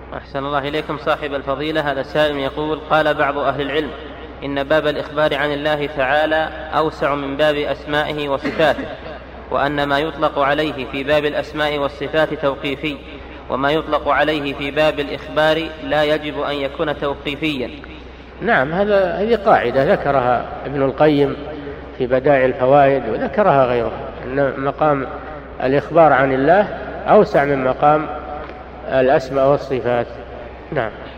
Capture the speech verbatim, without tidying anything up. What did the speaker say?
أحسن الله إليكم صاحب الفضيلة. هذا سائل يقول: قال بعض أهل العلم إن باب الإخبار عن الله تعالى أوسع من باب أسمائه وصفاته، وأن ما يطلق عليه في باب الأسماء والصفات توقيفي، وما يطلق عليه في باب الإخبار لا يجب أن يكون توقيفيا. نعم، هذا هذه قاعدة ذكرها ابن القيم في بدائع الفوائد وذكرها غيره، أن مقام الإخبار عن الله أوسع من مقام الأسماء والصفات. نعم.